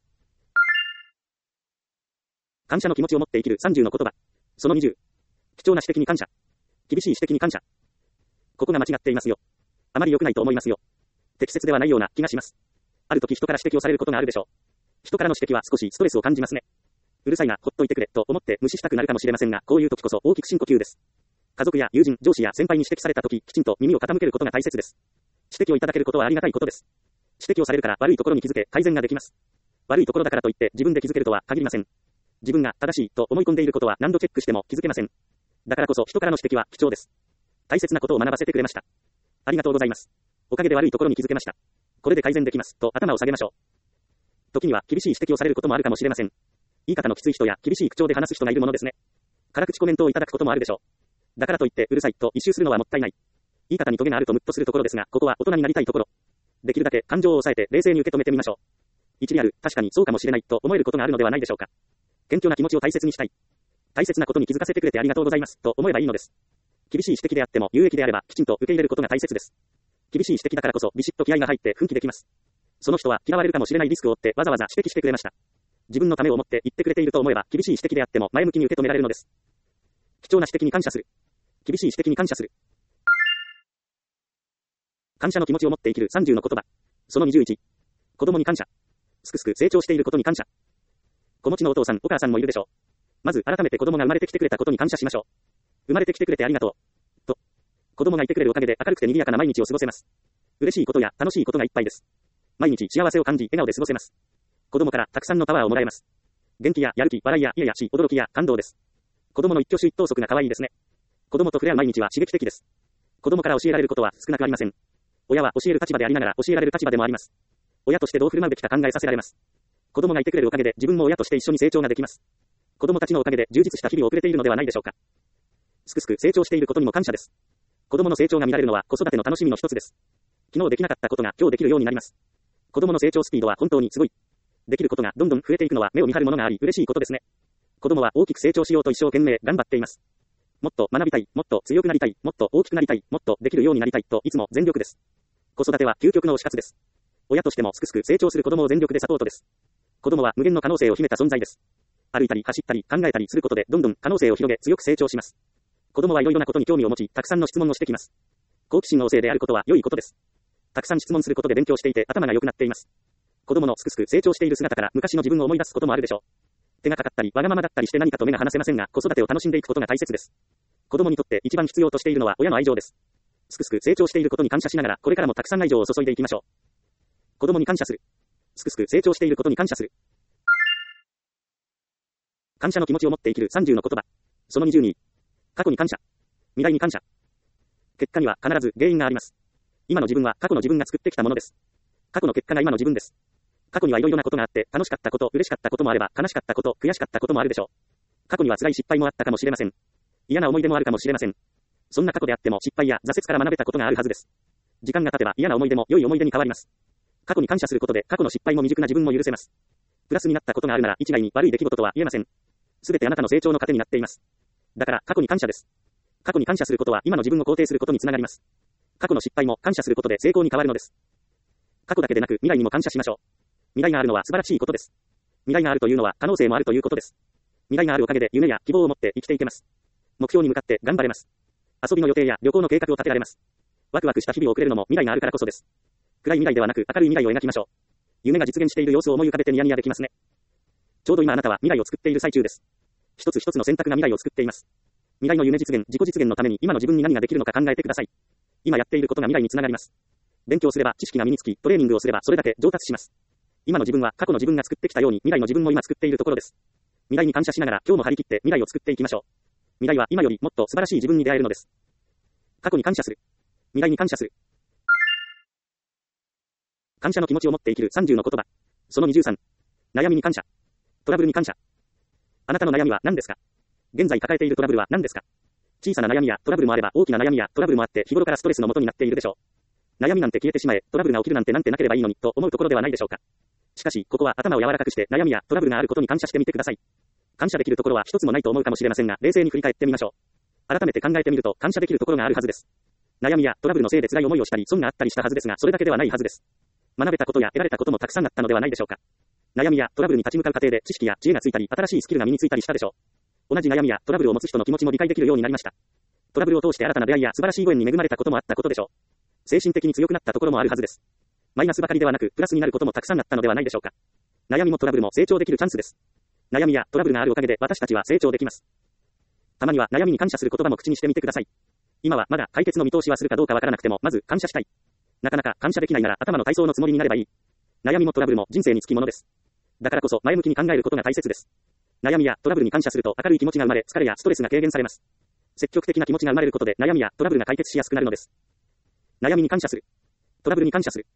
感謝の気持ちを持って生きるさんじゅうの言葉。そのにじゅう。貴重な指摘に感謝。厳しい指摘に感謝。ここが間違っていますよ。あまり良くないと思いますよ。適切ではないような気がします。ある時人から指摘をされることがあるでしょう。人からの指摘は少しストレスを感じますね。うるさいな、ほっといてくれ、と思って無視したくなるかもしれませんが、こういう時こそ大きく深呼吸です。家族や友人、上司や先輩に指摘された時、きちんと耳を傾けることが大切です。指摘をいただけることはありがたいことです。指摘をされるから悪いところに気づけ、改善ができます。悪いところだからといって自分で気づけるとは限りません。自分が正しいと思い込んでいることは何度チェックしても気づけません。だからこそ人からの指摘は貴重です。大切なことを学ばせてくれました。ありがとうございます。おかげで悪いところに気づけました。これで改善できます、と頭を下げましょう。時には厳しい指摘をされることもあるかもしれません。言い方のきつい人や厳しい口調で話す人がいるものですね。辛口コメントをいただくこともあるでしょう。だからといってうるさいと一周するのはもったいない。言い方にトゲがあるとムッとするところですが、ここは大人になりたいところ。できるだけ感情を抑えて冷静に受け止めてみましょう。一理ある、確かにそうかもしれないと思えることがあるのではないでしょうか。謙虚な気持ちを大切にしたい。大切なことに気づかせてくれてありがとうございますと思えばいいのです。厳しい指摘であっても有益であればきちんと受け入れることが大切です。厳しい指摘だからこそビシッと気合が入って奮起できます。その人は嫌われるかもしれないリスクを負ってわざわざ指摘してくれました。自分のためを思って言ってくれていると思えば厳しい指摘であっても前向きに受け止められるのです。貴重な指摘に感謝する。厳しい指摘に感謝する。感謝の気持ちを持って生きるさんじゅうの言葉。そのにじゅういち。子供に感謝。すくすく成長していることに感謝。子持ちのお父さんお母さんもいるでしょう。まず改めて子供が生まれてきてくれたことに感謝しましょう。生まれてきてくれてありがとう。と。子供がいてくれるおかげで明るくて賑やかな毎日を過ごせます。嬉しいことや楽しいことがいっぱいです。毎日幸せを感じ笑顔で過ごせます。子供からたくさんのパワーをもらえます。元気ややる気、笑いや家やし、驚きや感動です。子供の一挙手一投足が可愛いですね。子供と触れ合う毎日は刺激的です。子供から教えられることは少なくありません。親は教える立場でありながら教えられる立場でもあります。親としてどう振る舞うべきか考えさせられます。子供がいてくれるおかげで自分も親として一緒に成長ができます。子供たちのおかげで充実した日々を送れているのではないでしょうか。すくすく成長していることにも感謝です。子供の成長が見られるのは子育ての楽しみの一つです。昨日できなかったことが今日できるようになります。子供の成長スピードは本当にすごい。できることがどんどん増えていくのは目を見張るものがあり嬉しいことですね。子供は大きく成長しようと一生懸命頑張っています。もっと学びたい、もっと強くなりたい、もっと大きくなりたい、もっとできるようになりたいといつも全力です。子育ては究極の推し活です。親としてもすくすく成長する子供を全力でサポートです。子供は無限の可能性を秘めた存在です。歩いたり走ったり考えたりすることでどんどん可能性を広げ強く成長します。子供はいろいろなことに興味を持ち、たくさんの質問をしてきます。好奇心旺盛であることは良いことです。たくさん質問することで勉強していて頭が良くなっています。子供のすくすく成長している姿から昔の自分を思い出すこともあるでしょう。手がかかったりわがままだったりして何かと目が離せませんが、子育てを楽しんでいくことが大切です。子供にとって一番必要としているのは親の愛情です。すくすく成長していることに感謝しながらこれからもたくさん愛情を注いでいきましょう。子供に感謝する。すくすく成長していることに感謝する。感謝の気持ちを持って生きるさんじゅうの言葉。そのにじゅうに。過去に感謝。未来に感謝。結果には必ず原因があります。今の自分は過去の自分が作ってきたものです。過去の結果が今の自分です。過去にはいろいろなことがあって、楽しかったこと、嬉しかったこともあれば、悲しかったこと、悔しかったこともあるでしょう。過去には辛い失敗もあったかもしれません。嫌な思い出もあるかもしれません。そんな過去であっても失敗や挫折から学べたことがあるはずです。時間が経てば嫌な思い出も良い思い出に変わります。過去に感謝することで過去の失敗も未熟な自分も許せます。プラスになったことがあるなら一概に悪い出来事とは言えません。すべてあなたの成長の糧になっています。だから過去に感謝です。過去に感謝することは今の自分を肯定することにつながります。過去の失敗も感謝することで成功に変わるのです。過去だけでなく未来にも感謝しましょう。未来があるのは素晴らしいことです。未来があるというのは可能性もあるということです。未来があるおかげで夢や希望を持って生きていけます。目標に向かって頑張れます。遊びの予定や旅行の計画を立てられます。ワクワクした日々を送れるのも未来があるからこそです。暗い未来ではなく明るい未来を描きましょう。夢が実現している様子を思い浮かべてニヤニヤできますね。ちょうど今あなたは未来を作っている最中です。一つ一つの選択が未来を作っています。未来の夢実現、自己実現のために今の自分に何ができるのか考えてください。今やっていることが未来につながります。勉強すれば知識が身につき、トレーニングをすればそれだけ上達します。今の自分は過去の自分が作ってきたように未来の自分も今作っているところです。未来に感謝しながら今日も張り切って未来を作っていきましょう。未来は今よりもっと素晴らしい自分に出会えるのです。過去に感謝する。未来に感謝する。感謝の気持ちを持って生きるさんじゅうの言葉。そのにじゅうさん。悩みに感謝。トラブルに感謝。あなたの悩みは何ですか？ 現在抱えているトラブルは何ですか？小さな悩みやトラブルもあれば大きな悩みやトラブルもあって日頃からストレスの元になっているでしょう。悩みなんて消えてしまえ、トラブルが起きるなんてなんてなければいいのにと思うところではないでしょうか。しかし、ここは頭を柔らかくして悩みやトラブルがあることに感謝してみてください。感謝できるところは一つもないと思うかもしれませんが、冷静に振り返ってみましょう。改めて考えてみると感謝できるところがあるはずです。悩みやトラブルのせいで辛い思いをしたり損があったりしたはずですが、それだけではないはずです。学べたことや得られたこともたくさんあったのではないでしょうか。悩みやトラブルに立ち向かう過程で知識や知恵がついたり、新しいスキルが身についたりしたでしょう。同じ悩みやトラブルを持つ人の気持ちも理解できるようになりました。トラブルを通して新たな出会いや素晴らしいご縁に恵まれたこともあったことでしょう。精神的に強くなったところもあるはずです。マイナスばかりではなく、プラスになることもたくさんあったのではないでしょうか。悩みもトラブルも成長できるチャンスです。悩みやトラブルがあるおかげで私たちは成長できます。たまには悩みに感謝する言葉も口にしてみてください。今はまだ解決の見通しはするかどうかわからなくても、まず感謝したい。なかなか感謝できないなら頭の体操のつもりになればいい。悩みもトラブルも人生につきものです。だからこそ前向きに考えることが大切です。悩みやトラブルに感謝すると明るい気持ちが生まれ、疲れやストレスが軽減されます。積極的な気持ちが生まれることで悩みやトラブルが解決しやすくなるのです。悩みに感謝する。トラブルに感謝する。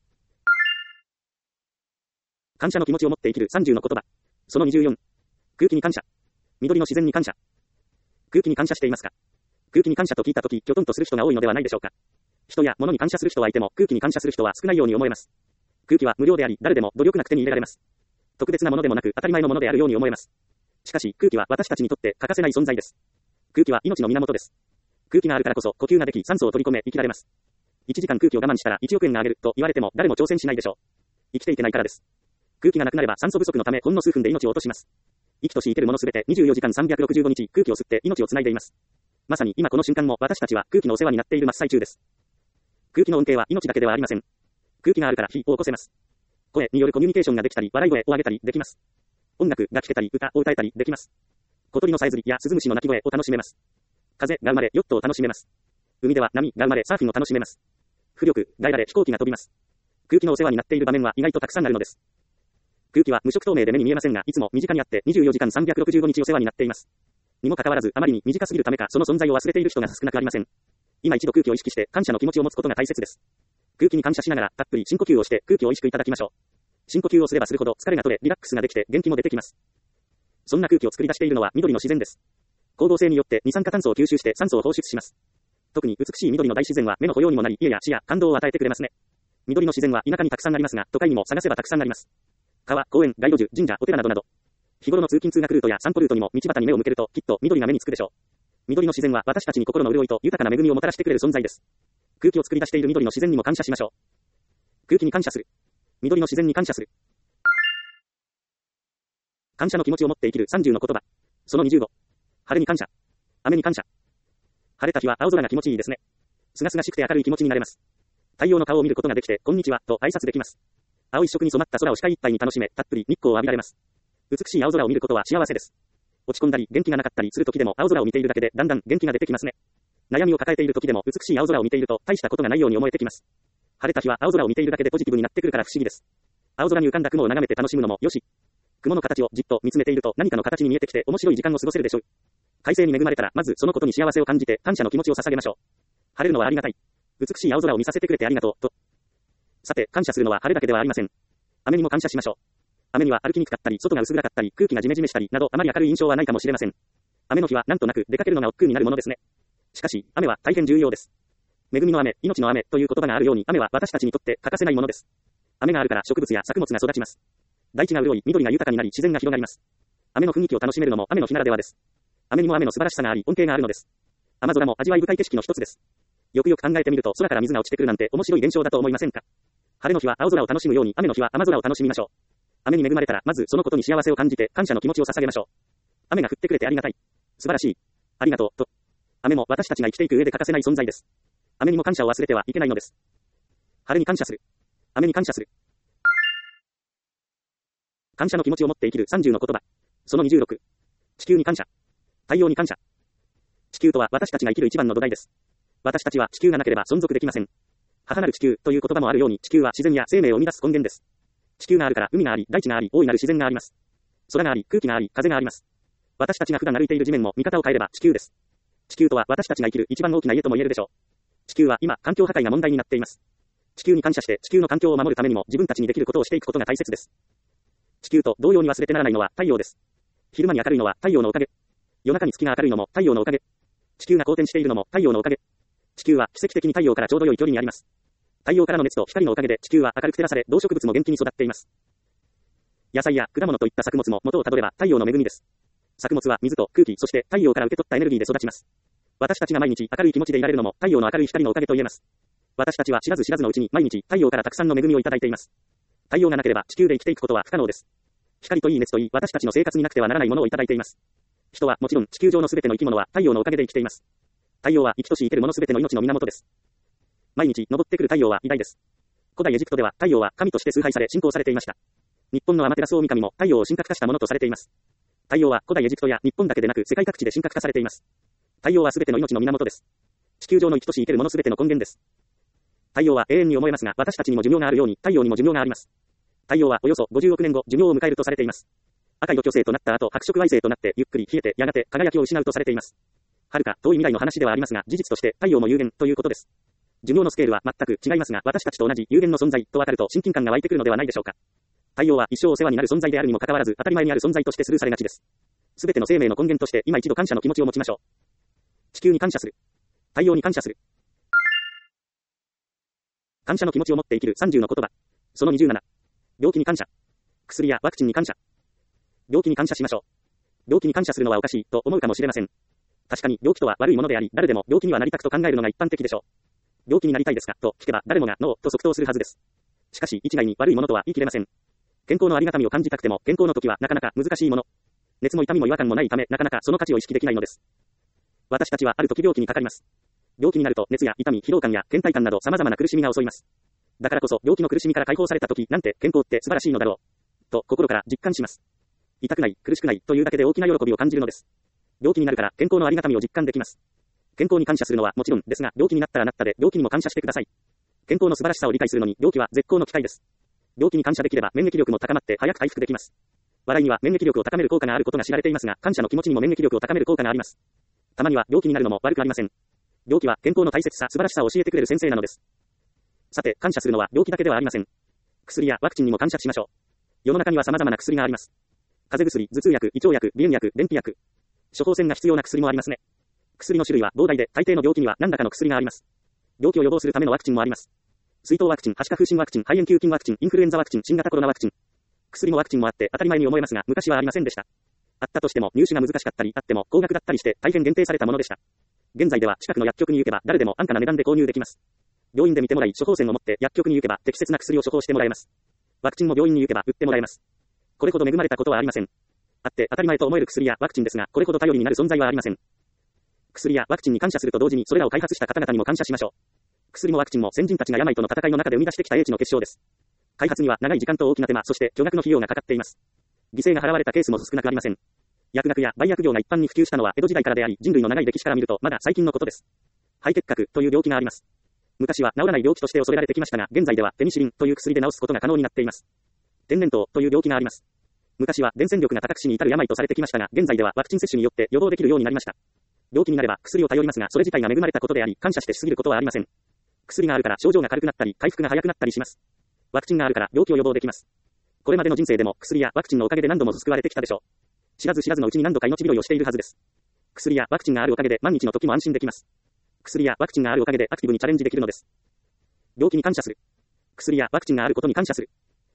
感謝の気持ちを持って生きるさんじゅうの言葉。そのにじゅうよん。空気に感謝。緑の自然に感謝。空気に感謝していますか？空気に感謝と聞いたとき、きょとんとする人が多いのではないでしょうか。人や物に感謝する人はいても、空気に感謝する人は少ないように思えます。空気は無料であり、誰でも努力なく手に入れられます。特別なものでもなく、当たり前のものであるように思えます。しかし、空気は私たちにとって欠かせない存在です。空気は命の源です。空気があるからこそ、呼吸ができ、酸素を取り込め、生きられます。いちじかん空気を我慢したらいちおくえんがあげると言われても、誰も挑戦しないでしょう。生きていけないからです。空気がなくなれば酸素不足のため、ほんの数分で命を落とします。生きとし生けるものすべてにじゅうよじかんさんびゃくろくじゅうごにち空気を吸って命をつないでいます。まさに今この瞬間も私たちは空気のお世話になっている真っ最中です。空気の恩恵は命だけではありません。空気があるから火を起こせます。声によるコミュニケーションができたり、笑い声を上げたりできます。音楽が聴けたり、歌を歌えたりできます。小鳥のさえずりやスズムシの鳴き声を楽しめます。風が生まれ、ヨットを楽しめます。海では波が生まれ、サーフィンを楽しめます。浮力が得られ、飛行機が飛びます。空気のお世話になっている場面は意外とたくさんあるのです。空気は無色透明で目に見えませんが、いつも身近にあってにじゅうよじかんさんびゃくろくじゅうごにちお世話になっています。にもかかわらず、あまりに短すぎるためか、その存在を忘れている人が少なくありません。今一度空気を意識して感謝の気持ちを持つことが大切です。空気に感謝しながら、たっぷり深呼吸をして空気を美味しくいただきましょう。深呼吸をすればするほど疲れが取れ、リラックスができて元気も出てきます。そんな空気を作り出しているのは緑の自然です。光合成によって二酸化炭素を吸収して酸素を放出します。特に美しい緑の大自然は目の保養にもなり、家や視野、感動を与えてくれますね。緑の自然は田舎にたくさんありますが、都会にも探せばたくさんあります。川、公園、街路樹、神社、お寺などなど。日頃の通勤通学ルートや散歩ルートにも道端に目を向けると、きっと緑が目につくでしょう。緑の自然は私たちに心の潤いと豊かな恵みをもたらしてくれる存在です。空気を作り出している緑の自然にも感謝しましょう。空気に感謝する。緑の自然に感謝する。感謝の気持ちを持って生きるさんじゅうの言葉。そのにじゅうご。晴れに感謝。雨に感謝。晴れた日は青空が気持ちいいですね。すがすがしくて明るい気持ちになれます。太陽の顔を見ることができて、こんにちは、と挨拶できます。青一色に染まった空を視界いっぱいに楽しめ、たっぷり日光を浴びられます。美しい青空を見ることは幸せです。落ち込んだり、元気がなかったりする時でも青空を見ているだけでだんだん元気が出てきますね。悩みを抱えている時でも美しい青空を見ていると大したことがないように思えてきます。晴れた日は青空を見ているだけでポジティブになってくるから不思議です。青空に浮かんだ雲を眺めて楽しむのもよし。雲の形をじっと見つめていると何かの形に見えてきて面白い時間を過ごせるでしょう。快晴に恵まれたらまずそのことに幸せを感じて感謝の気持ちを捧げましょう。晴れるのはありがたい。美しい青空を見させてくれてありがとう、と。さて、感謝するのは晴れだけではありません。雨にも感謝しましょう。雨には歩きにくかったり、外が薄暗かったり、空気がジメジメしたりなどあまり明るい印象はないかもしれません。雨の日はなんとなく出かけるのが億劫になるものですね。しかし、雨は大変重要です。恵みの雨、命の雨という言葉があるように、雨は私たちにとって欠かせないものです。雨があるから植物や作物が育ちます。大地が潤い、緑が豊かになり、自然が広がります。雨の雰囲気を楽しめるのも雨の日ならではです。雨にも雨の素晴らしさがあり、恩恵があるのです。雨空も味わい深い景色の一つです。よくよく考えてみると、空から水が落ちてくるなんて面白い現象だと思いませんか？晴れの日は青空を楽しむように、雨の日は雨空を楽しみましょう。雨に恵まれたら、まずそのことに幸せを感じて、感謝の気持ちを捧げましょう。雨が降ってくれてありがたい。素晴らしい。ありがとう、と。雨も私たちが生きていく上で欠かせない存在です。雨にも感謝を忘れてはいけないのです。晴れに感謝する。雨に感謝する。感謝の気持ちを持って生きるさんじゅうの言葉。そのにじゅうろく。地球に感謝。太陽に感謝。地球とは私たちが生きる一番の土台です。私たちは地球がなければ存続できません。母なる地球という言葉もあるように、地球は自然や生命を生み出す根源です。地球があるから海があり、大地があり、大いなる自然があります。空があり、空気があり、風があります。私たちが普段歩いている地面も見方を変えれば地球です。地球とは私たちが生きる一番大きな家とも言えるでしょう。地球は今、環境破壊が問題になっています。地球に感謝して地球の環境を守るためにも自分たちにできることをしていくことが大切です。地球と同様に忘れてならないのは太陽です。昼間に明るいのは太陽のおかげ。 夜中に月が明るいのも太陽のおかげ。地球が公転しているのも太陽のおかげ。地球は奇跡的に太陽からちょうど良い距離にあります。太陽からの熱と光のおかげで地球は明るく照らされ、動植物も元気に育っています。野菜や果物といった作物も元をたどれば太陽の恵みです。作物は水と空気、そして太陽から受け取ったエネルギーで育ちます。私たちが毎日明るい気持ちでいられるのも太陽の明るい光のおかげと言えます。私たちは知らず知らずのうちに毎日太陽からたくさんの恵みをいただいています。太陽がなければ地球で生きていくことは不可能です。光といい熱といい私たちの生活になくてはならないものをいただいています。人はもちろん地球上のすべての生き物は太陽のおかげで生きています。太陽は生きとし生けるものすべての命の源です。毎日昇ってくる太陽は偉大です。古代エジプトでは太陽は神として崇拝され信仰されていました。日本のアマテラスオオミカミも太陽を神格化したものとされています。太陽は古代エジプトや日本だけでなく世界各地で神格化されています。太陽はすべての命の源です。地球上の生きとし生けるものすべての根源です。太陽は永遠に思えますが、私たちにも寿命があるように太陽にも寿命があります。太陽はおよそごじゅうおくねんご寿命を迎えるとされています。赤色巨星となった後白色矮星となってゆっくり冷えてやがて輝きを失うとされています。遥か遠い未来の話ではありますが、事実として太陽も有限ということです。寿命のスケールは全く違いますが、私たちと同じ有限の存在とわかると親近感が湧いてくるのではないでしょうか。太陽は一生お世話になる存在であるにもかかわらず当たり前にある存在としてスルーされがちです。すべての生命の根源として今一度感謝の気持ちを持ちましょう。地球に感謝する。太陽に感謝する。感謝の気持ちを持って生きるさんじゅうの言葉。そのにじゅうなな。病気に感謝。薬やワクチンに感謝。病気に感謝しましょう。病気に感謝するのはおかしいと思うかもしれません。確かに病気とは悪いものであり、誰でも病気にはなりたくと考えるのが一般的でしょう。病気になりたいですかと聞けば誰もがノーと即答するはずです。しかし一概に悪いものとは言い切れません。健康のありがたみを感じたくても健康の時はなかなか難しいもの。熱も痛みも違和感もないためなかなかその価値を意識できないのです。私たちはある時病気にかかります。病気になると熱や痛み、疲労感や倦怠感など様々な苦しみが襲います。だからこそ病気の苦しみから解放された時なんて健康って素晴らしいのだろう。と心から実感します。痛くない、苦しくないというだけで大きな喜びを感じるのです。病気になるから健康のありがたみを実感できます。健康に感謝するのはもちろんですが、病気になったらなったで病気にも感謝してください。健康の素晴らしさを理解するのに病気は絶好の機会です。病気に感謝できれば免疫力も高まって早く回復できます。笑いには免疫力を高める効果があることが知られていますが、感謝の気持ちにも免疫力を高める効果があります。たまには病気になるのも悪くありません。病気は健康の大切さ、素晴らしさを教えてくれる先生なのです。さて、感謝するのは病気だけではありません。薬やワクチンにも感謝しましょう。世の中には様々な薬があります。風邪薬、頭痛薬、胃腸薬、鼻炎薬、便秘薬。処方箋が必要な薬もありますね。薬の種類は膨大で、大抵の病気には何らかの薬があります。病気を予防するためのワクチンもあります。水痘ワクチン、はしか風疹ワクチン、肺炎球菌ワクチン、インフルエンザワクチン、新型コロナワクチン。薬もワクチンもあって当たり前に思えますが、昔はありませんでした。あったとしても入手が難しかったり、あっても高額だったりして大変限定されたものでした。現在では近くの薬局に行けば誰でも安価な値段で購入できます。病院で見てもらい処方箋を持って薬局に行けば適切な薬を処方してもらえます。ワクチンも病院に行けば売ってもらえます。これほど恵まれたことはありません。あって当たり前と思える薬やワクチンですが、これほど頼りになる存在はありません。薬やワクチンに感謝すると同時にそれらを開発した方々にも感謝しましょう。薬もワクチンも先人たちが病との戦いの中で生み出してきた英知の結晶です。開発には長い時間と大きな手間、そして巨額の費用がかかっています。犠牲が払われたケースも少なくありません。薬学や売薬業が一般に普及したのは江戸時代からであり、人類の長い歴史から見るとまだ最近のことです。肺結核という病気があります。昔は治らない病気として恐れられてきましたが、現在ではペニシリンという薬で治すことが可能になっています。天然痘という病気があります。昔は伝染力が高く死に至る病とされてきましたが、現在ではワクチン接種によって予防できるようになりました。病気になれば薬を頼りますが、それ自体が恵まれたことであり、感謝してしすぎることはありません。薬があるから症状が軽くなったり、回復が早くなったりします。ワクチンがあるから病気を予防できます。これまでの人生でも薬やワクチンのおかげで何度も救われてきたでしょう。知らず知らずのうちに何度か命拾いをしているはずです。薬やワクチンがあるおかげで万日の時も安心できます。薬やワクチンがあるおかげでアクティブにチャレンジできるのです。病気に感謝する。薬やワクチンがあることに感謝する。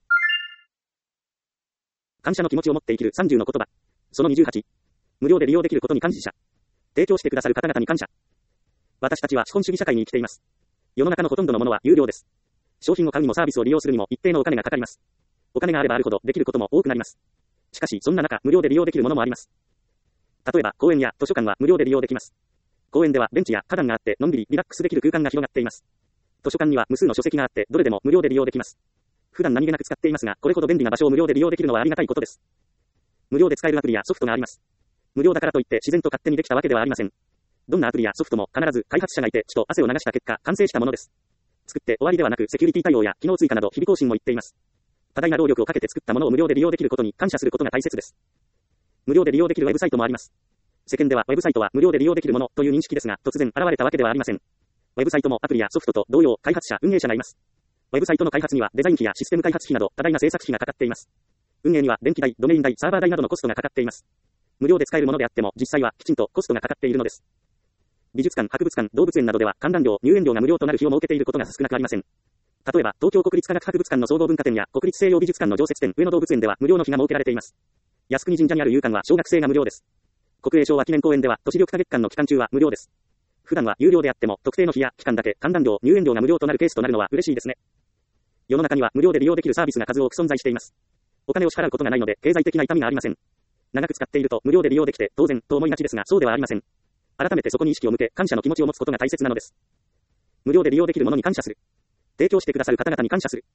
感謝の気持ちを持って生きるさんじゅうの言葉。そのにじゅうはち。無料で利用できることに感謝。提供してくださる方々に感謝。私たちは資本主義社会に生きています。世の中のほとんどのものは有料です。商品を買うにもサービスを利用するにも一定のお金がかかります。お金があればあるほどできることも多くなります。しかしそんな中、無料で利用できるものもあります。例えば公園や図書館は無料で利用できます。公園ではベンチや花壇があってのんびりリラックスできる空間が広がっています。図書館には無数の書籍があってどれでも無料で利用できます。普段何気なく使っていますが、これほど便利な場所を無料で利用できるのはありがたいことです。無料で使えるアプリやソフトがあります。無料だからといって自然と勝手にできたわけではありません。どんなアプリやソフトも必ず開発者がいて血と汗を流した結果完成したものです。作って終わりではなくセキュリティ対応や機能追加など日々更新も言っています。多大な労力をかけて作ったものを無料で利用できることに感謝することが大切です。無料で利用できるウェブサイトもあります。世間ではウェブサイトは無料で利用できるものという認識ですが、突然現れたわけではありません。ウェブサイトもアプリやソフトと同様開発者、運営者がいます。ウェブサイトの開発にはデザイン費やシステム開発費など多大な制作費がかかっています。運営には電気代、ドメイン代、サーバー代などのコストがかかっています。 無料で使えるものであっても、実際はきちんとコストがかかっているのです。美術館、博物館、動物園などでは観覧料、入園料が無料となる日を設けていることが少なくありません。例えば、東京国立科学博物館の総合文化展や国立西洋美術館の常設展、上野動物園では無料の日が設けられています。靖国神社にある遊館は小学生が無料です。国営昭和記念公園では都市緑化月間の期間中は無料です。普段は有料であっても、特定の日や期間だけ観覧料、入園料が無料となるケースとなるのは嬉しいですね。世の中には無料で利用できるサービスが数多く存在しています。お金を支払うことがないので、経済的な痛みがありません。長く使っていると無料で利用できて当然と思いがちですが、そうではありません。改めてそこに意識を向け、感謝の気持ちを持つことが大切なのです。無料で利用できるものに感謝する。提供してくださる方々に感謝する。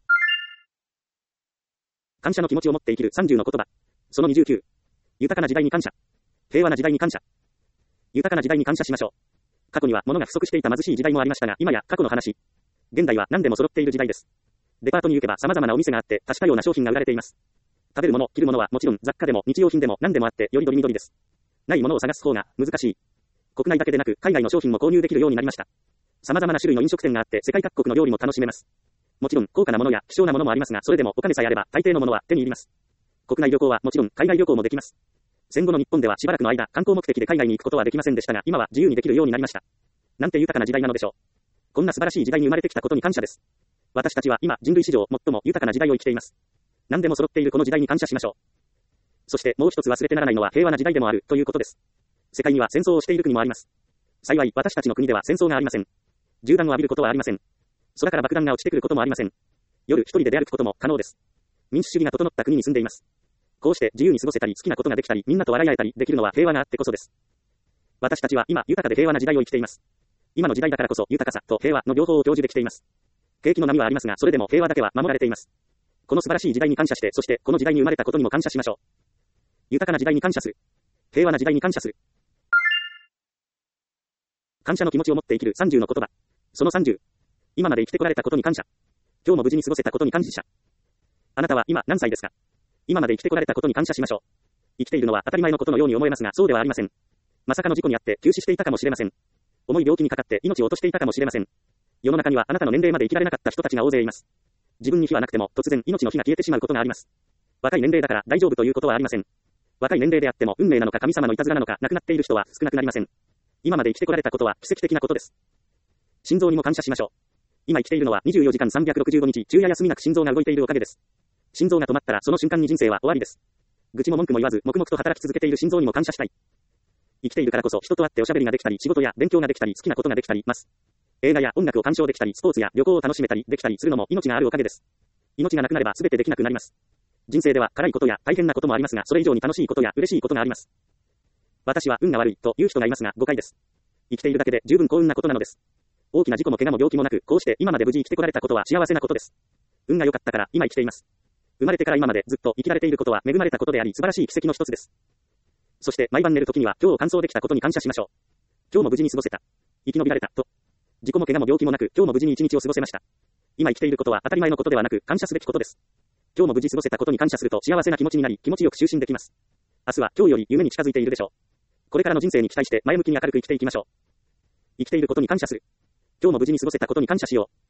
感謝の気持ちを持って生きるさんじゅうの言葉。そのにじゅうきゅう。豊かな時代に感謝。平和な時代に感謝。豊かな時代に感謝しましょう。過去には物が不足していた貧しい時代もありましたが、今や過去の話。現代は何でも揃っている時代です。デパートに行けば様々なお店があって、多種多様な商品が売られています。食べるもの、着るものはもちろん雑貨でも日用品でも何でもあって、よりどりみどりです。ないものを探す方が難しい。国内だけでなく海外の商品も購入できるようになりました。様々な種類の飲食店があって世界各国の料理も楽しめます。もちろん高価なものや希少なものもありますが、それでもお金さえあれば大抵のものは手に入ります。国内旅行はもちろん海外旅行もできます。戦後の日本ではしばらくの間、観光目的で海外に行くことはできませんでしたが、今は自由にできるようになりました。なんて豊かな時代なのでしょう。こんな素晴らしい時代に生まれてきたことに感謝です。私たちは今人類史上最も豊かな時代を生きています。何でも揃っているこの時代に感謝しましょう。そしてもう一つ忘れてならないのは平和な時代でもあるということです。世界には戦争をしている国もあります。幸い私たちの国では戦争がありません。銃弾を浴びることはありません。空から爆弾が落ちてくることもありません。夜一人で出歩くことも可能です。民主主義が整った国に住んでいます。こうして自由に過ごせたり好きなことができたりみんなと笑い合えたりできるのは平和があってこそです。私たちは今豊かで平和な時代を生きています。今の時代だからこそ豊かさと平和の両方を享受できています。景気の波はありますが、それでも平和だけは守られています。この素晴らしい時代に感謝して、そしてこの時代に生まれたことにも感謝しましょう。豊かな時代に感謝する。平和な時代に感謝する。感謝の気持ちを持って生きるさんじゅうの言葉。そのさんじゅう。今まで生きてこられたことに感謝。今日も無事に過ごせたことに感謝。あなたは今何歳ですか？今まで生きてこられたことに感謝しましょう。生きているのは当たり前のことのように思えますが、そうではありません。まさかの事故にあって急死していたかもしれません。重い病気にかかって命を落としていたかもしれません。世の中にはあなたの年齢まで生きられなかった人たちが大勢います。自分に非はなくても突然命の火が消えてしまうことがあります。若い年齢だから大丈夫ということはありません。若い年齢であっても運命なのか神様のいたずらなのか亡くなっている人は少なくなりません。今まで生きてこられたことは奇跡的なことです。心臓にも感謝しましょう。今生きているのはにじゅうよじかんさんびゃくろくじゅうごにち、昼夜休みなく心臓が動いているおかげです。心臓が止まったらその瞬間に人生は終わりです。愚痴も文句も言わず黙々と働き続けている心臓にも感謝したい。生きているからこそ人と会っておしゃべりができたり仕事や勉強ができたり好きなことができたります。映画や音楽を鑑賞できたりスポーツや旅行を楽しめたりできたりするのも命があるおかげです。命がなくなれば全てできなくなります。人生では辛いことや大変なこともありますが、それ以上に楽しいことや嬉しいことがあります。私は運が悪いという人がいますが誤解です。生きているだけで十分幸運なことなのです。大きな事故も怪我も病気もなく、こうして今まで無事生きてこられたことは幸せなことです。運が良かったから今生きています。生まれてから今までずっと生きられていることは恵まれたことであり素晴らしい奇跡の一つです。そして毎晩寝るときには今日を完走できたことに感謝しましょう。今日も無事に過ごせた。生き延びられたと。事故も怪我も病気もなく今日も無事に一日を過ごせました。今生きていることは当たり前のことではなく感謝すべきことです。今日も無事過ごせたことに感謝すると幸せな気持ちになり気持ちよく就寝できます。明日は今日より夢に近づいているでしょう。これからの人生に期待して前向きに明るく生きていきましょう。生きていることに感謝する。今日も無事に過ごせたことに感謝しよう。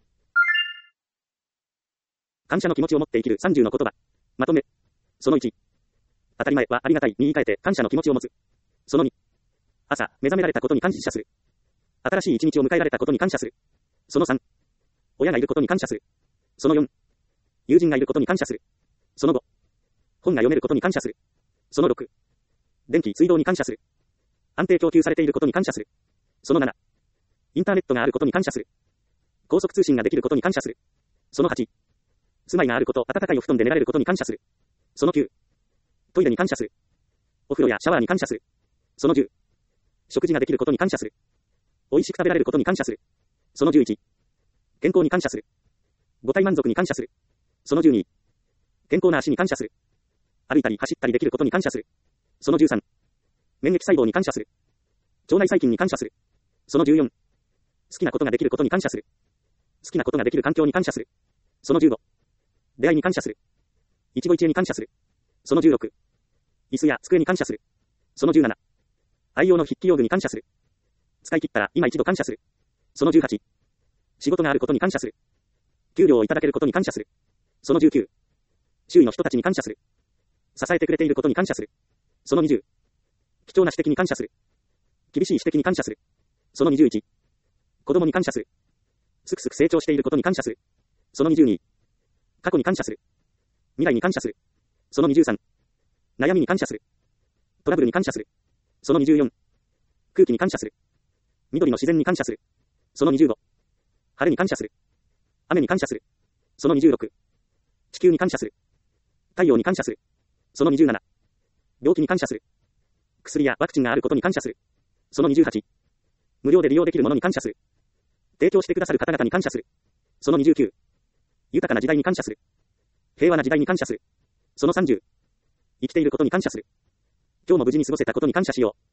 感謝の気持ちを持って生きるさんじゅうの言葉。まとめ。そのいち。当たり前はありがたいに言い換えて感謝の気持ちを持つ。そのに。朝、目覚められたことに感謝する。新しい一日を迎えられたことに感謝する。そのさん。親がいることに感謝する。そのよん。友人がいることに感謝する。そのご。本が読めることに感謝する。そのろく。電気、水道に感謝する。安定供給されていることに感謝する。そのなな。インターネットがあることに感謝する。高速通信ができることに感謝する。そのはち。住まいがあること、暖かいお布団で寝られることに感謝する。そのきゅう。トイレに感謝する。お風呂やシャワーに感謝する。そのじゅう。食事ができることに感謝する。美味しく食べられることに感謝する。そのじゅういち。健康に感謝する。五体満足に感謝する。そのじゅうに。健康な足に感謝する。歩いたり走ったりできることに感謝する。そのじゅうさん。免疫細胞に感謝する。腸内細菌に感謝する。そのじゅうよん。好きなことができることに感謝する。好きなことができる環境に感謝する。そのじゅうご。出会いに感謝する。一期一会に感謝する。そのじゅうろく。椅子や机に感謝する。そのじゅうなな。愛用の筆記用具に感謝する。使い切ったら今一度感謝する。そのじゅうはち。仕事があることに感謝する。給料をいただけることに感謝する。そのじゅうきゅう。周囲の人たちに感謝する。支えてくれていることに感謝する。そのにじゅう。 貴重な指摘に感謝する。厳しい指摘に感謝する。そのにじゅういち。子供に感謝する。すくすく成長していることに感謝する。そのにじゅうに。過去に感謝する。未来に感謝する。そのにじゅうさん。悩みに感謝する。トラブルに感謝する。そのにじゅうよん。空気に感謝する。緑の自然に感謝する。そのにじゅうご。晴れに感謝する。雨に感謝する。そのにじゅうろく。地球に感謝する。太陽に感謝する。そのにじゅうなな。病気に感謝する。薬やワクチンがあることに感謝する。そのにじゅうはち。無料で利用できるものに感謝する。提供してくださる方々に感謝する。そのにじゅうきゅう。豊かな時代に感謝する。平和な時代に感謝する。そのさんじゅう。生きていることに感謝する。今日も無事に過ごせたことに感謝しよう。